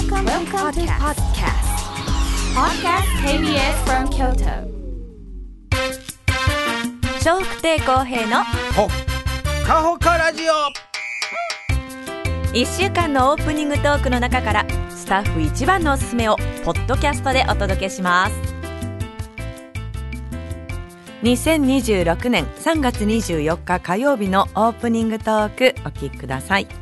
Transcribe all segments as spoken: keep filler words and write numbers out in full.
Welcome, Welcome to podcast. Podcast ケービーエス from Kyoto. 笑福亭公平のほかほかラジオ。 いっしゅうかんのオープニングトークの中からスタッフ一番のおすすめをポッドキャストでお届けします。にせんにじゅうろくねんさんがつにじゅうよっか火曜日のオープニングトークお聞きください。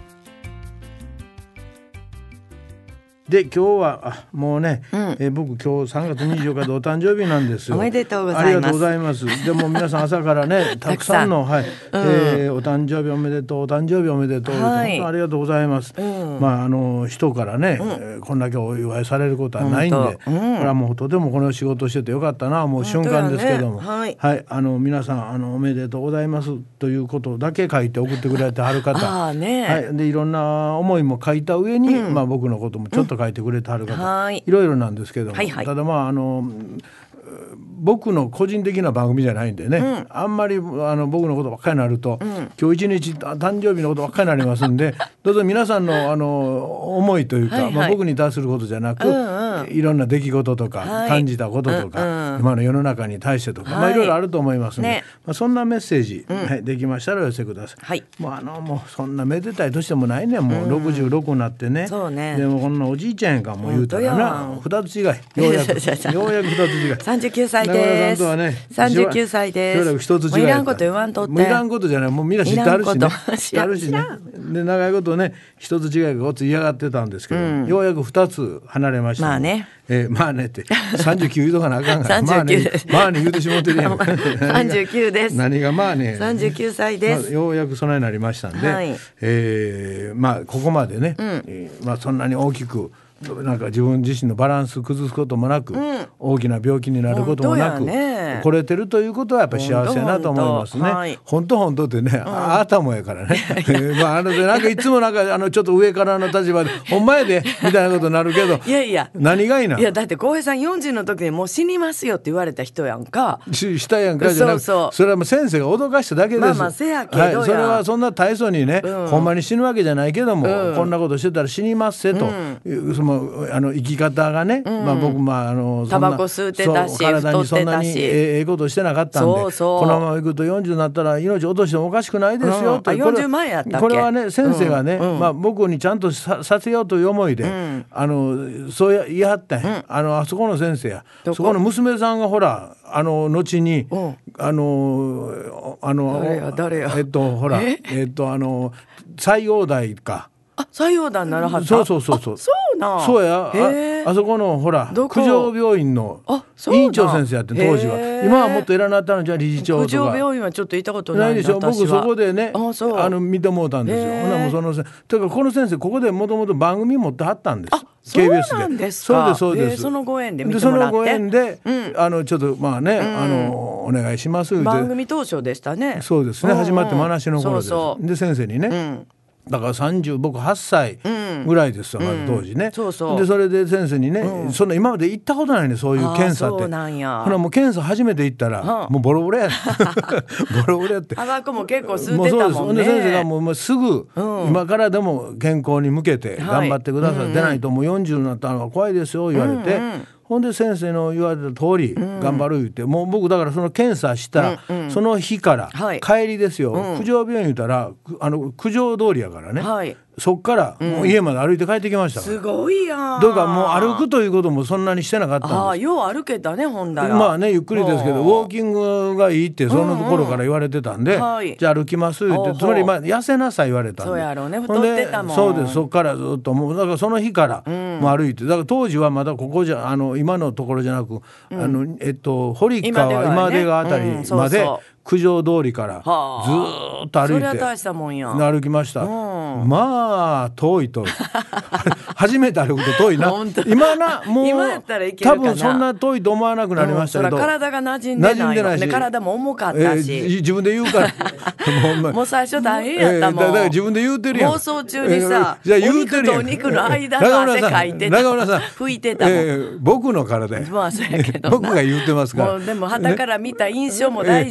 で今日はあもうね、うんえー、僕今日さんがつにじゅうよっかでお誕生日なんですよ。 おめでとうございます。 ありがとうございます。でも皆さん朝からねたくさんのはい、うんえー、お誕生日おめでとうお誕生日おめでとう、はい、ありがとうございます、うんまあ、あの人からね、うん、こんだけお祝いされることはないんで、うん、これはもうとてもこの仕事しててよかったなもう瞬間ですけども、ねはいはい、あの皆さんあのおめでとうございますということだけ書いて送ってくれてはる方あ、ねはい、でいろんな思いも書いた上に、うんまあ、僕のこともちょっと書いてくれてはる方、うんはい、いろいろなんですけども、はいはい、ただまああの僕の個人的な番組じゃないんでね、うん、あんまりあの僕のことばっかりになると、うん、今日一日誕生日のことばっかりになりますんでどうぞ皆さんの、あの思いというか、はいはいまあ、僕に対することじゃなく、うんうん、いろんな出来事とか、はい、感じたこととか、うんうん、今の世の中に対してとか、はいまあ、いろいろあると思いますので、ねまあ、そんなメッセージ、うんはい、できましたらお寄せください、はい、もうあのもうそんなめでたい年でもないねもうろくじゅうろくになってね、 そうねでもこんなおじいちゃんやんかもう言うたらなふたつ違いようやくようやくふたつ違いさんじゅうきゅうさいです、ね、さんじゅうきゅうさいです。 一つ違いもういらんこと言わんとって。 もういらんことじゃないもうみんな知ってあるしね知ってあるしねで長いことね一つ違いがごつ嫌がってたんですけど、うん、ようやく二つ離れました、ね、 まあねえー、まあねってさんじゅうきゅう言うとかなあかんからさんじゅうきゅうですまあねまあね言うてしもてるやんさんじゅうきゅうです何がまあねさんじゅうきゅうさいです、 まあ、ようやく備えになりましたんで、はいえー、まあここまでね、うんえーまあ、そんなに大きくなんか自分自身のバランス崩すこともなく、うん、大きな病気になることもなく、ね、来れてるということはやっぱり幸せなと思いますね。本当本当ってね、うん、あなたもやからねまあ、あのでなんかいつもなんかあのちょっと上からの立場でほんまやでみたいなことになるけどいやいや何がいいないやだって浩平さんよんじゅうの時にもう死にますよって言われた人やんかししたやんかじゃなくそうそうそれはもう先生が脅かしただけです。 まあまあせやけどや、 はい、それはそんな大層にね、うん、ほんまに死ぬわけじゃないけども、うん、こんなことしてたら死にますせと、うん、そのあの生き生き方がね、うんまあ、僕もあのタバコ吸ってたし体にそんなにええことしてなかったんでそうそうこのままいくとよんじゅうになったら命落としてもおかしくないですよ、うん、 とよんじゅうまえやったっけ。 これはね先生がね、うんまあ、僕にちゃんと さ, させようという思いで、うん、あのそうや言いはったん、うん、あのあそこの先生やそこの娘さんがほらあの後に、うん、あのあの誰や誰やえっとほらええっとあの西洋大かあ西洋大ならはったそうそうそうそうそうなそうや あ, あそこのほら九条病院の委員長先生やって当時は今はもっと偉なったのじゃ理事長とか九条病院はちょっと行ったことないなないでしょ僕そこでね あ, そうあの見てもうたんですよほなもうそのというかこの先生ここでもともと番組持ってはったんですあそうなんですか。そうですそうです。そのご縁で見てもらってでそのご縁で、うん、あのちょっとまあね、うん、あのお願いします番組当初でしたね。 そうですね、うんうん、始まって話の頃です。 そうそうで先生にね、うんだからさんじゅう僕はっさいぐらいですよ、うん、まず当時ね、 うん、そうそうでそれで先生にね、うん、そんな今まで行ったことないねそういう検査って。 そうなんや。 ほらもう検査初めて行ったら、うん、もうボロボロやボロボロやってタバコも結構吸ってたもんね。 で先生がもう、もうすぐ、うん、今からでも健康に向けて頑張ってください、はい、出ないともうよんじゅうになったのが怖いですよ言われて、うんうんほんで先生の言われた通り頑張る言って、うん、もう僕だからその検査した、うんうん、その日から帰りですよ、はい、九条病院言ったらあの九条通りやからね、はい、そっからもう家まで歩いて帰ってきましたから、 すごいやん。 だからもう歩くということもそんなにしてなかったんです。 ああよう歩けたねほんだら。 まあねゆっくりですけどウォーキングがいいってその頃から言われてたんで、うんうん、じゃあ歩きます言ってつまりまあ痩せなさい言われたんで。 そうやろうね太ってたもん。 そうですそっからずっともうだからその日からもう歩いてだから当時はまだここじゃあの今のところじゃなく、うん、あのえっと堀川今出川あたりまで九条通りからずーっと歩いて、はあ、それは大したもんや歩きました、うん、まあ遠い遠い初めて歩くと遠いな今なもう今やったらいけるかな。 多分そんな遠いと思わなくなりましたけど、 うん、体が馴染んでない馴染んでないし体も重かったし、 えー、自分で言うからもう, もう最初大変やったもん、 えー、だ, だから自分で言うてるやん放送中にさ、 えー、じゃあ言うてるやんお肉とお肉の間の汗かいてた中村さん拭いてたもん、えー、僕の体や、 まあそうやけど僕が言うてますからもうでも旗から見た印象も大事や、 えーえー、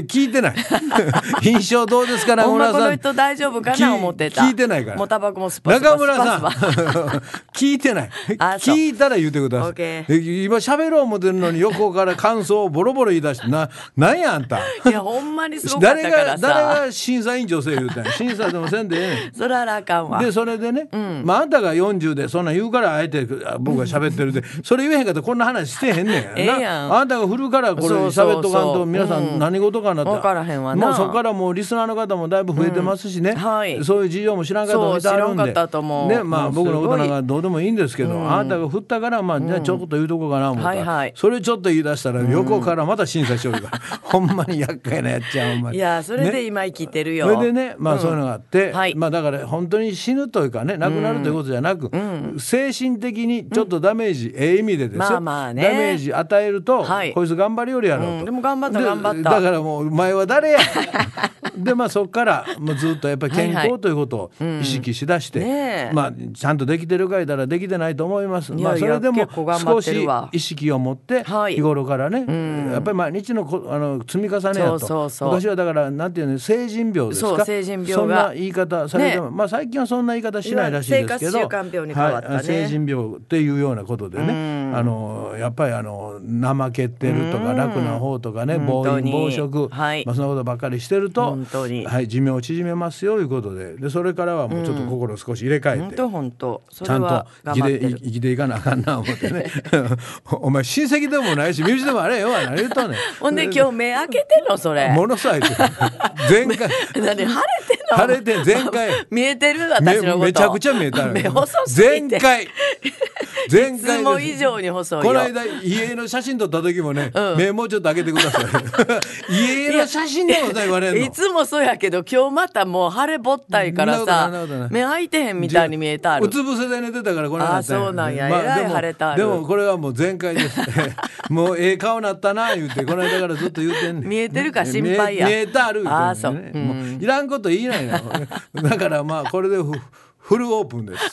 聞いてない印象どうですか中村さん。 ほんまこの人大丈夫かな思ってた。 聞いてないから。 もうタバコもスパスパスパスパ中村さん聞いてない聞いたら言ってください。今喋ろう思ってるのに横から感想をボロボロ言い出してな、なんやあんた。 いやほんまにすごかったからさ。 誰が誰が審査委員女性言うたんや。審査でもせんでええねんそらあかんわ。 でそれでね、うん、まああんたがよんじゅうでそんなん言うからあえて僕が喋ってるで、それ言えへんかったらこんな話してへんねん。ええやん。あんたが振るからこれ喋っとかんと皆さん何事かなって、 分からへんわな。 もうそこからもうリスナーの方もだいぶ増えてますしね、うんはい、そういう事情も知らん方もいてあるんで、ね、まあ僕のことなんかどうでもいいんですけど、うん、あんたが振ったからまあじゃあちょっと言うとこうかな思ったら、うんはいはい、それちょっと言い出したら横からまた審査しよるから、うん、ほんまに厄介なやっちゃう。ほんまにいやそれで今生きてるよ、 ね、それでねまあそういうのがあって、うんはい、まあだから本当に死ぬというかね亡くなるということじゃなく、うん、精神的にちょっとダメージ、うん、ええ意味でですよ、まあまあね、ダメージ与えると、はい、こいつ頑張りよりやろうと、 うん、でも頑張った頑張った。 だからもうお前は誰やでまあそこからもうずっとやっぱり健康ということを意識しだして、はいはいうんまあ、ちゃんとできてるかいたらできてないと思います。いやいやまあ、それでも少し意識を持って日頃からね、はい、やっぱり毎日のこあの積み重ねやと。そうそうそう昔はだからなんていうの成人病ですか。 そう成人病がそんな言い方されても、ねまあ、最近はそんな言い方しないらしいですけど生活習慣病に変わったね、 はい、成人病っていうようなことでねあのやっぱりあの怠けてるとか楽な方とかね暴飲暴食、はいまあ、そんなことばっかりしてると、本当にはい、寿命を縮めますよということで、でそれからはもうちょっと心を少し入れ替えて、 本当本当それはちゃんと生きて、生きていかなあかんな思ってねお前親戚でもないし身内でもあれよ何言うとんねんほんで今日目開けてんのそれものすごい全開何晴れてんの晴れて全開見えてる私のことめ, めちゃくちゃ見えた目細すぎて全開全開いつも以上に細いよ。 この間家の写真撮った時もね、うん、目もうちょっと開けてください家の写真でもさ言われるの。 いつもそうやけど今日またもう晴れぼったいからさ目開いてへんみたいに見えたある。 うつ伏せで寝てたからこれあそうなんや、まあ、えらい晴れたある。 でもこれはもう全開ですもうええ顔なったな言ってこの間からずっと言ってんねん見えてるか心配や見えたある、ね、 あそう、うん、 もういらんこと言いないのだからまあこれでフルオープンです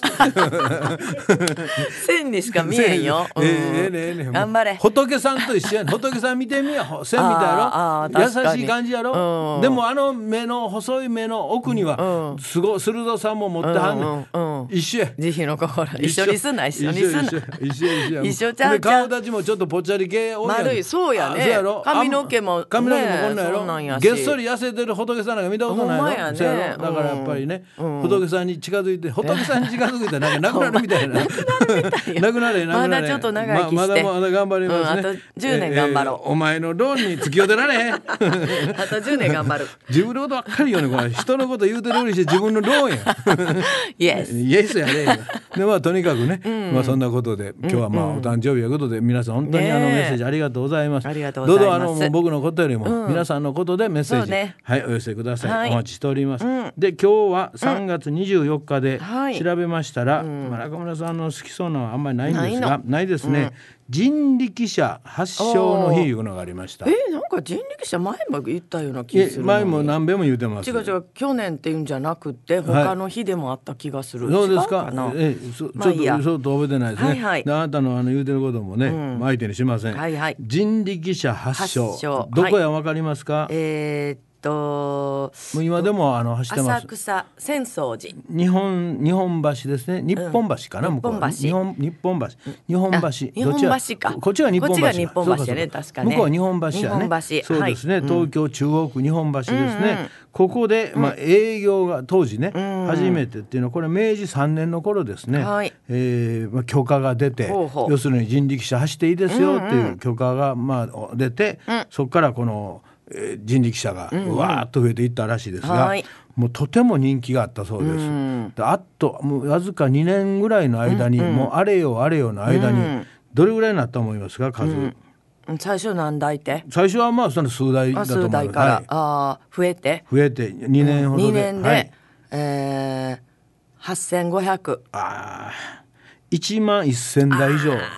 線にしか見えんよ、うん、ええねえね頑張れ。 仏さんと一緒やね仏さん見てみや線みたいやろ優しい感じやろ、うん、でもあの目の細い目の奥にはすごい鋭さも持ってはんねん、うんうん、一緒や慈悲の心一緒にすんな一緒にすんな一緒一緒一緒ちゃうちゃう顔立ちもちょっとぽっちゃり系多いやん丸いそうやね。そうやろ髪の毛も髪の毛もこんなんやろなんやげっそり痩せてる仏さんなんか見たことないの、ね、そうやろだからやっぱりね、うん、仏さんに近づいて仏さんに近づいてなんかなくなるみたいななくなるみたいなくなれまだちょっと長生きして、 ま、まだまだ頑張りますね、 うん、あとじゅうねん頑張ろう、 えー、お前のローンに付き合うてられへんあとじゅうねん頑張る自分のことばっかりよねこれ人のこと言うてるよりして自分のローンやイエスイエスやねでまあとにかくね、うんまあ、そんなことで今日はまあお誕生日ということで皆さん本当にあのメッセージありがとうございます、 ありがとうございます。 どうぞあの僕のことよりも皆さんのことでメッセージ、うんね、はいお寄せください、はい、お待ちしております、うん、で今日はさんがつにじゅうよっかで調べましたら、うんまあ、中村さんの好きそうなのはあんまりないんですがないですね、うん、人力車発祥の日いうのがありました。 えー、なんか人力車前も言ったような気がする。 前も何べも言ってます。 違う違う去年っていうんじゃなくて他の日でもあった気がする、 はい、そうですか。えー、そちょっと、まあ、そうと覚えてないですね、はいはい、であなたのあの言うてることもね、うん、相手にしません、はいはい、人力車発祥、発祥どこや分かりますか、はい、 えーともう今でもあの走ってます。 浅草浅草寺日本日本橋ですね。日本橋かな、うん、向こうは日本日本橋日本橋日本橋かこっちは日本橋、こっちが日本橋やね確かね。 向こうは日本橋やね。そうですね、はい、東京中央区日本橋ですね、うんうん、ここで、まあ、営業が当時ね、うん、初めてっていうのはこれ明治さんねんの頃ですね、はいえーまあ、許可が出てほうほう要するに人力車走っていいですよっていう許可が、まあ、出て、うん、そこからこの人力車がうわーっと増えていったらしいですが、うんうん、もうとても人気があったそうです、うん、であともうわずかにねんぐらいの間に、うんうん、もうあれよあれよの間に、うん、どれぐらいになったと思いますか数、うん最初何台って最初はまあその数台だと思います。 数台から、はい、あ増えて増えてにねんほどで、 にねんで、 はいえー、はっせんごひゃくあいちまんせんだい以上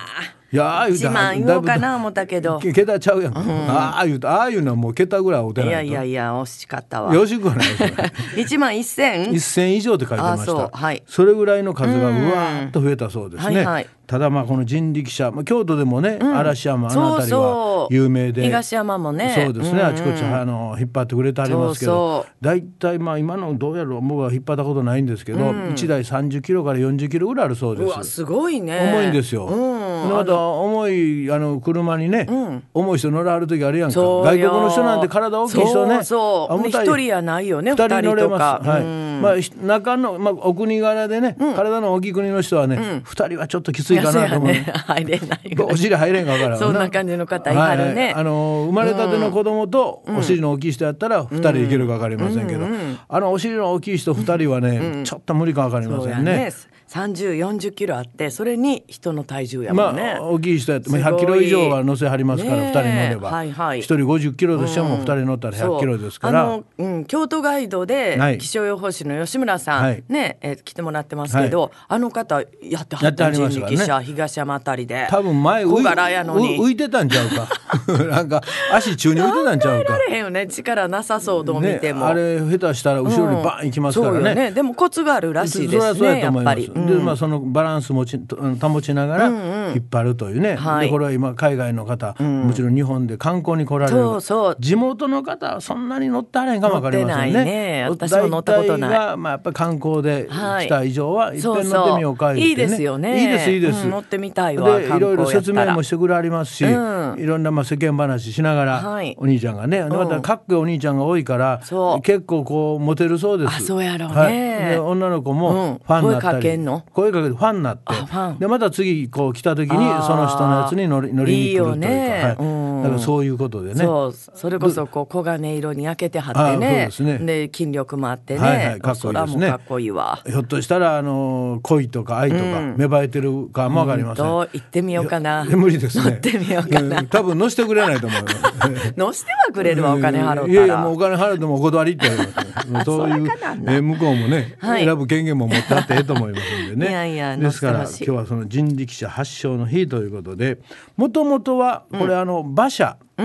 いやー言ういちまん言おうかな思ったけど桁ちゃうやん、うん、ああ言うとああいうのはもう桁ぐらいおてないと。 いやいやいや惜しかったわ。 よしくはないですいちまんせんせん以上って書いてました。 そう、はい、 それぐらいの数がうわーっと増えたそうですね、はいはい、ただまあこの人力車、まあ、京都でもね、うん、嵐山あの辺りは有名で、 東山もねそうですね、うんうん、あちこちあの引っ張ってくれてありますけど、だいたいまあ今のどうやろう僕は引っ張ったことないんですけど、うん、いちだいさんじゅっキロからよんじゅっキロぐらいあるそうです。 うわすごいね。 重いんですよ、うん、また重いあの車にね、うん、重い人乗らはる時あるやんか。外国の人なんて体大きい人ね、 そうそう一人やないよね、 ふたり乗れます、はい、 うん、 まあ、中の、まあ、お国柄でね、うん、体の大きい国の人はね、うん、ふたりはちょっときついかなと思う、 ね、入れないお尻入れんか分からんそんな感じの方いはるね、はいはい、 あの生まれたての子供とお尻の大きい人やったらふたりいけるか分かりませんけど、うんうん、あのお尻の大きい人ふたりはね、うん、ちょっと無理か分かりませんね。 さんじゅう、よんじゅっキロあってそれに人の体重やもんね、 まあ、大きい人やってひゃっキロ以上は乗せはりますから、ね、ふたり乗れば、はいはい、ひとりごじゅっキロとしてもふたり乗ったらひゃっキロですから、 うんあのうん、京都ガイドで気象予報士の吉村さん、はいねえー、来てもらってますけど、はい、あの方やってはった人力車、ね、東山あたりで多分前小柄やのに浮いてたんちゃうかなんか足中に浮いてたんちゃうか。 考えられへんよね、力なさそうどう見ても、 ね、あれ下手したら後ろにバン行きますからね、うん、そうよね。 でもコツがあるらしいですね、やっぱり、うん、 で、まあ、そのバランス持ち保ちながら引っ張るというね、うんうん、でこれは今海外の方、うん、もちろん日本で観光に来られる、そうそう地元の方はそんなに乗ってあれんかも分かりません ね, 乗ってないね。私も乗ったことない。 大体が、まあ、やっぱり観光で来た以上は、はい、いっぺん乗ってみようか言って、ね、 いいですよね。 いいですいいです、 うん、乗ってみたいわ。 でいろいろ説明もしてくれありますし、うん、いろんなまあ世間話しながら、はい、お兄ちゃんがね、またかっこいいお兄ちゃんが多いから、うん、結構こうモテるそうです。 あそうやろうね、 はい、で女の子もファンになったり、うん、声かけんの声かけてファンになってでまた次こう来た時にその人のやつに乗り、乗りに来るというか、いいよね、はい、うん、だからそういうことでね、 そうそれこそこう黄金色に焼けてはってね、そうですね、で筋力もあってね、 はいはい、かっこいいですね。 かっこいいわ。 ひょっとしたらあの恋とか愛とか芽生えてるかもわかりません、うん、 行ってみようかな。 無理ですね。 乗ってみようかな、 うん、多分乗せてくれないと思います乗せてはくれるわ、お金払ったら。 いやいやもうお金払ってもお断りって言われますそういうえ向こうもね、はい、選ぶ権限も持ってあってええと思いますんでね。いやいやですから今日はその人力車発祥の日ということで、もともとはこれあの馬車、うん、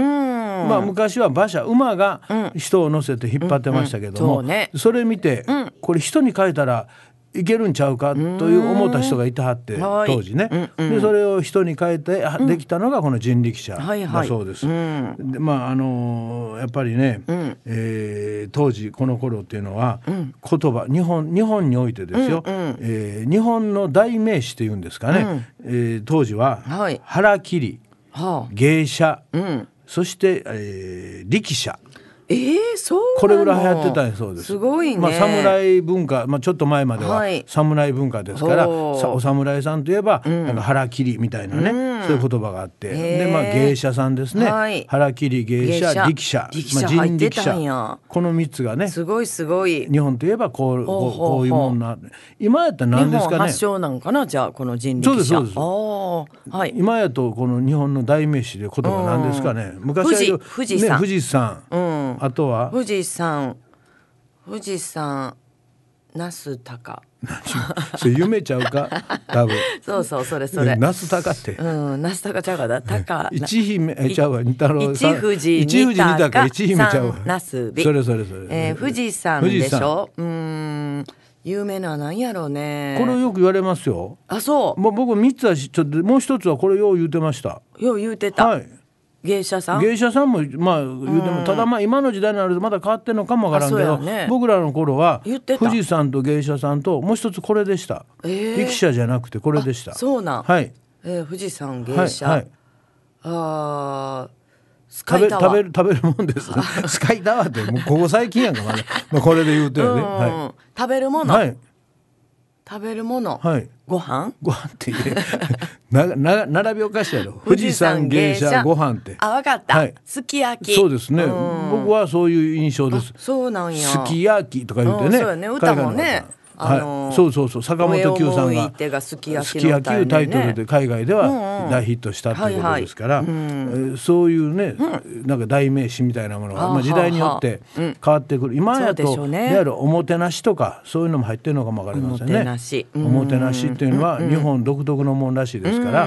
まあ、昔は馬車馬が人を乗せて引っ張ってましたけども、うんうんうん そ, ね、それ見て、うん、これ人に変えたらいけるんちゃうかという思った人がいてはって当時ね、うんうん、でそれを人に変えてできたのがこの人力車だそうです、うんはいはい、でまああのー、やっぱりね、うんえー、当時この頃っていうのは、うん、言葉日本日本においてですよ、うんうんえー、日本の代名詞っていうんですかね、うんえー、当時は、はい、腹切り、はあ、芸者、うん、そして、えー、力車、 えー、そうなの？ これぐらい流行ってたんそうです。 すごいね。 まあ、侍文化、まあ、ちょっと前までは侍文化ですから、はい、お侍さんといえば、うん、なんか腹切りみたいなね、うん、そういう言葉があって、で、まあ、芸者さんですね、はい、腹切り芸者力者、まあ、人力車、このみっつがねすごいすごい日本といえばこう、こう、こういうもんな今やったら何ですかね。 日本発祥なんかな、じゃあこの人力車。 そうですそうです、はい、今やとこの日本の代名詞で言葉何ですかね、うん、昔は富士山、 ね、富士山、うんあとは富士山富士山那須高それ夢ちゃうか多分そうそうそれそれ那須高ってうん那須高ちゃうかだ高一姫ちゃうわ二太郎一富士一富士二高一姫ちゃうわ那須美それそれそれ、 えー、富士山でしょ。うーん有名な何やろうね。 これよく言われますよ。 あそう、 まあ、僕みっつはちょっともう一つはこれよう言うてました。 よう言うてた、はい芸者さん芸者さんもまあ言うても、うん、ただまあ今の時代になるとまだ変わってんのかもわからんけど、ね、僕らの頃は富士山と芸者さんともう一つこれでした、えー、力士じゃなくてこれでした。 そうなん、 はいえー、富士山芸者、はいはい、あスカイタワー食べる食べるもんですスカイタワーってもうここ最近やんか、まだまあこれで言うてよね、うんはい、 食べるもの、はい食べるもの、 はい、 ご飯ご飯って言えなな並びおかしいやろ富士山芸者ご飯ってあ分かった、はい、すき焼き。 そうですね、僕はそういう印象です。 そうなんや。 すき焼きとか言ってね、 そうよね歌もねあのーはい、そうそうそう坂本九さんががすき焼きのタイトルで海外では大ヒットしたっていうことですから、そういうね、うん、なんか代名詞みたいなものが、まあ、時代によって変わってくる、うん、今やといわゆるおもてなしとかそういうのも入ってるのかもわかりませんね。おもてなし、おもてなしっていうのは日本独特のもんらしいですから、うん、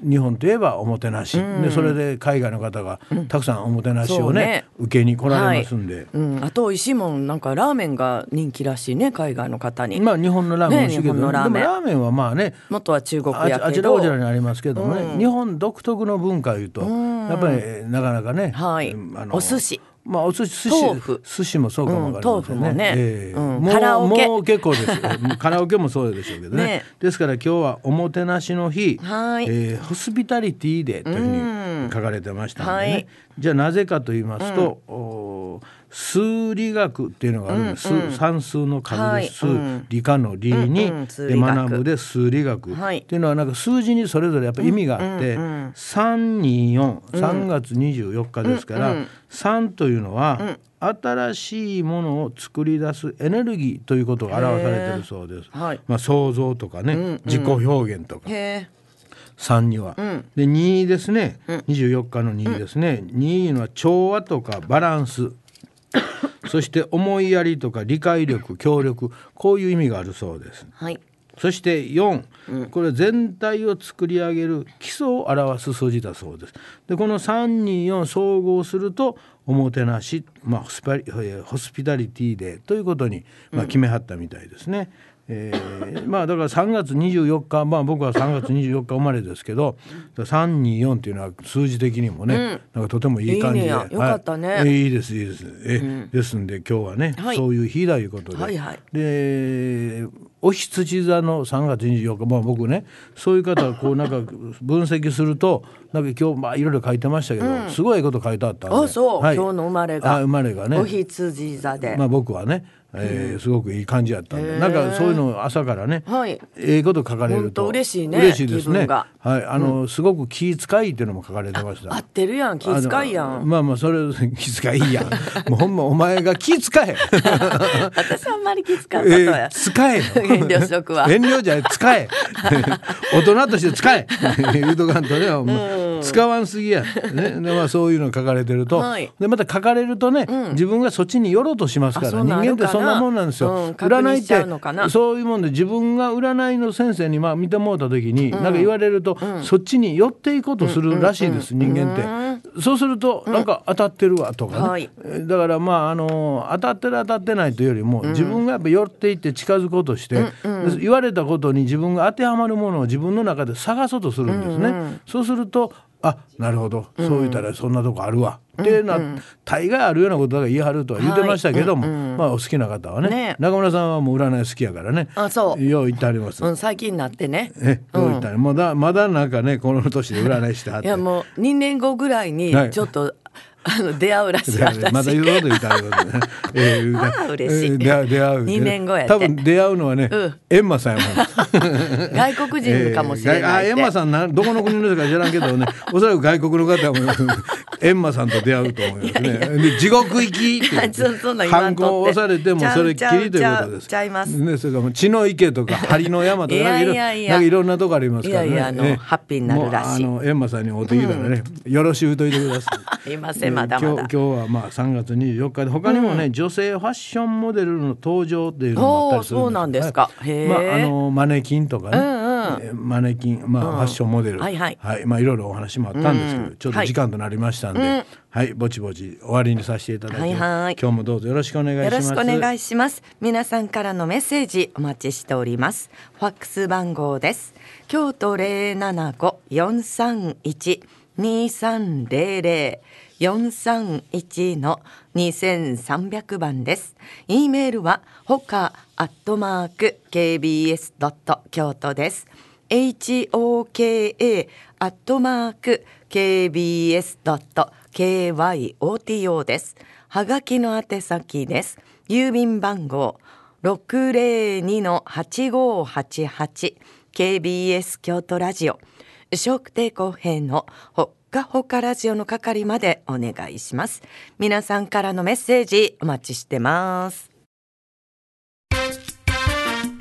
日本といえばおもてなし、うん、でそれで海外の方がたくさんおもてなしを ね,、ね受けに来られますんで、はい、うん、 あと美味しいもんなんかラーメンが人気らしいね、海外の方に。 まあ日本のラーメン美味しいけど、ね、でもラーメンはまあね元は中国やけどあ, あちらこちらにありますけどもね、うん、日本独特の文化いうと、うん、やっぱりなかなかね、 はい、あのお寿司、 まあ、お寿司、豆腐、寿司もそうかもわかりませんね、うん、豆腐もね、えーうん、カラオケもう結構ですカラオケもそうでしょうけど ね, ねですから今日はおもてなしの日、はい、えー、ホスピタリティデーというふうに書かれてましたのでね、はい、じゃあなぜかと言いますと、うん、数理学っていうのがあるんです、うんうん、算数の数です、はい、うん、理科の理に、うんうん、で学ぶで数理学、はい、っていうのはなんか数字にそれぞれやっぱ意味があって、うんうんうん、さんによん、さんがつにじゅうよっかですから、うんうん、さんというのは、うん、新しいものを作り出すエネルギーということが表されているそうです、はい、まあ、想像とかね、うんうん、自己表現とかさんには、うん、でにですね、うん、にじゅうよっかのにですね、うん、にのは調和とかバランスそして思いやりとか理解力協力、こういう意味があるそうです、はい、そしてよん、うん、これ全体を作り上げる基礎を表す数字だそうです。でこのさんによん総合するとおもてなし、まあ、ホスパリ、ホスピタリティデーということに、まあ、決めはったみたいですね、うん、えー、まあだからさんがつにじゅうよっか、まあ僕はさんがつにじゅうよっか生まれですけどさんによんっていうのは数字的にもね、うん、なんかとてもいい感じで、いいね、 よかったね、 はい、いいですいいです、え、うん、ですんで今日はね、はい、そういう日だいうことで、はいはい、でお羊座のさんがつにじゅうよっか、まあ、僕ねそういう方こうなんか分析するとなんか今日まあいろいろ書いてましたけど、うん、すごいこと書いてあったんで、 あ、そう、はい、今日の生まれが、 あ、生まれがねお羊座で、 まあ、僕はね、えー、すごくいい感じやったんで、なんかそういうのを朝からね、はい、ええこと書かれると嬉しいね、 嬉しいですね、はい、あの、うん、すごく気遣いっていうのも書かれてました。 合ってるやん、気遣いやん。 まあまあそれ気遣いやんもうほんまお前が気遣え私あんまり気遣ったとや、えー、 使え遠慮しとくわ遠慮じゃない、使え大人として使え言うとかんとね、うん、使わんすぎや、ね、で、まあ、そういうの書かれてると、はい、でまた書かれるとね、うん、自分がそっちに寄ろうとしますから、人間ってそんなもんなんですよ、うん、占いってそういうもんで自分が占いの先生にまあ見てもらった時に、うん、なんか言われると、うん、そっちに寄っていこうとするらしいです、うんうんうん、人間って、うん、そうするとなんか当たってるわとかね、うんはい、だからまああの当たってる当たってないというよりも、うん、自分がやっぱ寄っていって近づこうとして、うんうん、言われたことに自分が当てはまるものを自分の中で探そうとするんですね、うんうん、そうするとあ、なるほど、そう言ったらそんなとこあるわ、うん、っていうのは、うん、大概あるようなことが言い張るとは言ってましたけども、はい、うんうん、まあお好きな方は ね, ね中村さんはもう占い好きやからね、 あ、そうよう言ってあります、 うん、最近になってね、 え、どう言ったら、うん、まだまだなんかねこの年で占いしてはっていやもうにねんごぐらいにちょっと、はい、あの出会うらしい私まだ言うこと言ったらありますね、えー、 ああ嬉しい、えー、 出会う出会うにねんごやって多分出会うのはね、うん、エンマさんやもん外国人かもしれないって、 えー、あエンマさんなどこの国の人か知らんけどねおそらく外国の方もエンマさんと出会うと思いますね。いやいやで地獄行きってハンコを押されてもそれっきりということです。 ちゃいます、 ね、それからもう血の池とか針の山とかなんかいろんなとこありますからね。 いやいやあの、ね、ハッピーになるらしい。 もうあのエンマさんに会うてきたらね、うん、よろしゅうといてください。いませんまだまだ。 今日、今日はまあさんがつにじゅうよっかで他にもね、うん、女性ファッションモデルの登場っていうのもあったりするんです。 そうなんですか。へー、 まああのマネキンとかね。うんうんマネキン、まあうん、ファッションモデル、 はいはいはい、まあいろいろお話もあったんですけど、うん、ちょっと時間となりましたんで、はい、はい、ぼちぼち終わりにさせていただいて、はいはい、今日もどうぞよろしくお願いします。 よろしくお願いします。皆さんからのメッセージお待ちしております。ファックス番号です。京都 ゼロななご よんさんいち にさんゼロゼロ よんさんいちのにせんさんびゃくばんです。 E メールはほかアットマーク ケービーエス ドット 京都です。 ホカ アットマーク ケービーエス ドット ケーワイオーティーオー です。はがきの宛先です。郵便番号 ろくゼロにのはちごはちはち ケービーエス 京都ラジオ笑福亭公平のほっかほかラジオの係までお願いします。皆さんからのメッセージお待ちしてます。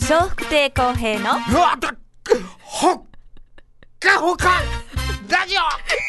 笑福亭公平のうわっほっかほかラジオ